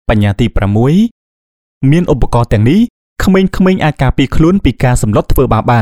បញ្ញាទី6មានឧបករណ៍ទាំងនេះក្មេងៗអាចការពារខ្លួនពីការសម្លុតធ្វើបាបបាន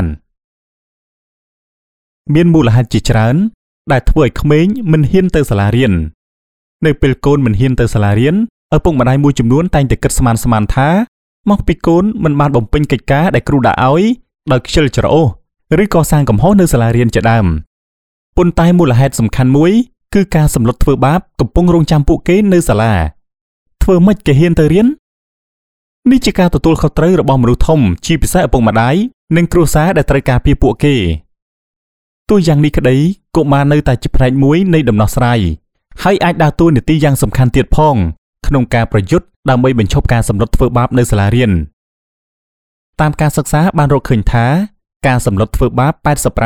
មានមូលហេតុជាច្រើនដែលធ្វើឲ្យក្មេងមិនហ៊ានទៅសាលារៀននៅពេលកូនមិនហ៊ានទៅសាលារៀនឪពុកម្ដាយមួយចំនួនតែងតែគិតស្មានថាមកពីកូនមិនបានបំពេញកិច្ចការដែលគ្រូដាក់ឲ្យដោយខ្ជិលច្រអូសឬក៏សាងកំហុសនៅសាលារៀនជាដើមប៉ុន្តែមូលហេតុសំខាន់មួយគឺការសម្លុតធ្វើបាបកំពុងរងចាំពួកគេនៅសាលាធ្វើម៉េចគេហ៊ានទៅរៀននេះជាការទទួលខុសត្រូវរបស់មនុស្សធំជាពិសេសឪពុកម្ដាយនិងគ្រួសារដែលត្រូវការពារពួកគេទោះយ៉ាងនេះក្តីកុមារនៅតែជាផ្នែកមួយនៃដំណោះស្រាយហើយអាចដើរតួនាទីយ៉ាងសំខាន់ទៀតផងក្នុងការប្រយុទ្ធដើម្បីបញ្ឈប់ការសម្លុតធ្វើបាបនៅសាលារៀនតាមការសិក្សាបានរកឃើញថាការសម្លុតធ្វើបាប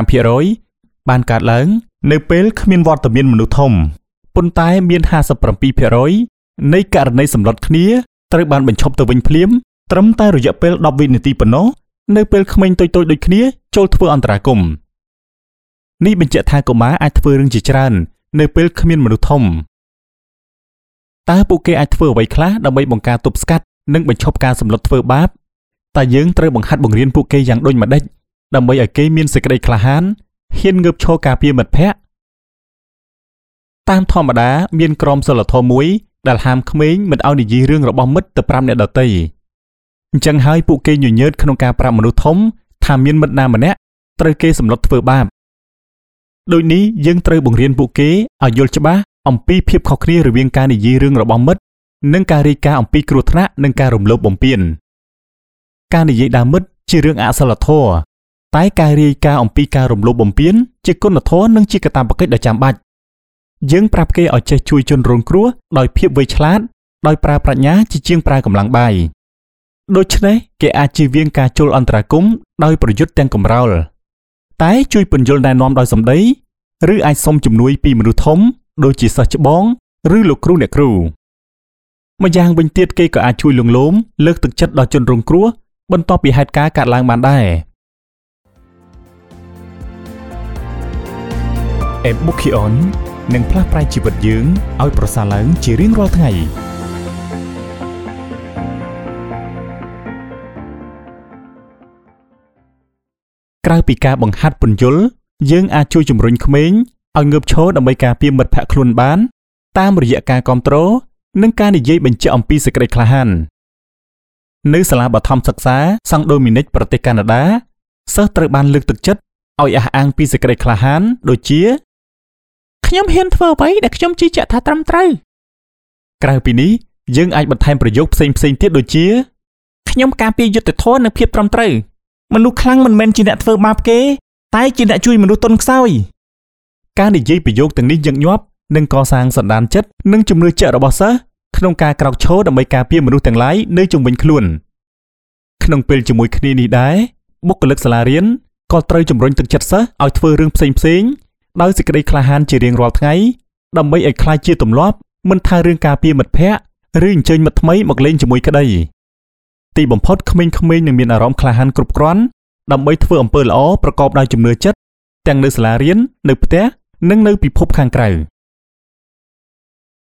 85% បានកើតឡើងនៅពេលគ្មានវត្តមានមនុស្សធំប៉ុន្តែមាន 57% នៃករណីសម្លុតគ្នាត្រូវបានបញ្ឈប់ទៅវិញភ្លាមត្រឹមតែរយៈពេល10វិនាទីប៉ុណ្ណោះនៅពេលក្មេងតូចៗដូចគ្នាចូលធ្វើអន្តរាគមន៍នេះបញ្ជាក់ថាកុមារអាចធ្វើរឿងជាច្រើននៅពេលគ្មានមនុស្សធំតើពួកគេអាចធ្វើអ្វីខ្លះដើម្បីបង្ការទប់ស្កាត់និងបញ្ឈប់ការសម្លុតធ្វើបាបតែយើងត្រូវបង្ហាត់បង្រៀនពួកគេយ៉ាងដូចម្តេចដើម្បីឲ្យគេមានសេចក្តីក្លាហានហ៊ានងើបឈរការពារមិត្តភក្តិតាមធម្មតាមានក្រមសីលធម៌មួយដែលហាមក្មេងមិនឲ្យនិយាយរឿងរបស់មិត្តទៅប្រាប់អ្នកដទៃអញ្ចឹងហើយពួកគេញញើតក្នុងការប្រាប់មនុស្សធំថាមានមិត្តណាម្នាក់ត្រូវគេសម្លុតធ្វើបាបដូចនេះយើងត្រូវបង្រៀនពួកគេឲ្យយល់ច្បាស់អំពីភាពខុសគ្នារវាងការនិយាយរឿងរបស់មិត្តនិងការរាយការណ៍អំពីគ្រោះថ្នាក់និងការរំលោភបំពានការនិយាយដើមមិត្តជារឿងអសិលធម៌តែការរាយការណ៍អំពីការរំលោភបំពានជាគុណធម៌និងជាកាតព្វកិច្ចដ៏ចាំបាច់យើងប្រាប់គេឲ្យចេះជួយជនរងគ្រោះដោយភាពវៃឆ្លាតដោយប្រើប្រាជ្ញាជាជាងប្រើកម្លាំងបាយដូច្នេះគេអាចជៀសវាងការជល់អន្តរាគមន៍ដោយប្រយុទ្ធទាំងកំរោលតែជួយពន្យល់ណែនាំដោយសម្ដីឬអាចសុំជំនួយពីមនុស្សធំដូចជាសិស្សច្បងឬលោកគ្រូអ្នកគ្រូម្យ៉ាងវិញទៀតគេក៏អាចជួយលងលោមលើកទឹកចិត្តដល់ជនរងគ្រោះបន្ទាប់ពីហេតុការណ៍កើតឡើងបានដែរEbukion នឹងផ្លាស់ប្រែជីវិតយើងឲ្យប្រសើរឡើងជារៀងរាល់ថ្ងៃក្រៅពីការបង្ហាត់ពន្យល់យើងអាចជួយជំរុញក្មេងឲ្យងើបឈរដើម្បីការពារមិត្តភក្តិខ្លួនបានតាមរយៈការគាំទ្រនិងការនិយាយបញ្ជាក់អំពីសេចក្តីក្លាហាននៅសាលាបឋមសិក្សាសង់ដូមីនិកប្រទេសកាណាដាសិស្សត្រូវបានលើកទឹកចិត្តឲ្យអះអាងពីសេចក្តីក្លាហានដូចជាខ្ញុំហ៊ានធ្វើអ្វីដែលខ្ញុំជឿជាក់ថាត្រឹមត្រូវក្រៅពីនេះយើងអាចបន្ថែមប្រយោគផ្សេងទៀតដូចជាខ្ញុំការពារយុត្តិធម៌និងភាពត្រឹមត្រូវមនុស្សខ្លាំងមិនមែនជាអ្នកធ្វើបាបគេតែជាអ្នកជួយមនុស្សទន់ខ្សោយការនិយាយប្រយោគទាំងនេះញឹកញាប់នឹងកសាងសន្តានចិត្តនិងជំនឿជាក់របស់សិស្សក្នុងការក្រោកឈរដើម្បីការពារមនុស្សទាំងឡាយនៅជុំវិញខ្លួនក្នុងពេលជាមួយគ្នានេះដែរបុគ្គលិកសាលារៀនក៏ត្រូវជំរុញទឹកចិត្តសិស្សឲ្យធ្វើរឿងផ្សេងដោយសេចក្តីក្លាហានជារៀងរាល់ថ្ងៃដើម្បីឲ្យក្លាយជាទម្លាប់មិនថារឿងការពារមិត្តភក្តិឬអញ្ជើញមិត្តថ្មីមកលេងជាមួយក្តីទីបំផុតក្មេងៗនឹងមានអារម្មណ៍ក្លាហានគ្រប់គ្រាន់ដើម្បីធ្វើអំពើល្អប្រកបដោយជំនឿចិត្តទាំងនៅសាលារៀននៅផ្ទះនិងនៅពិភពខាងក្រៅ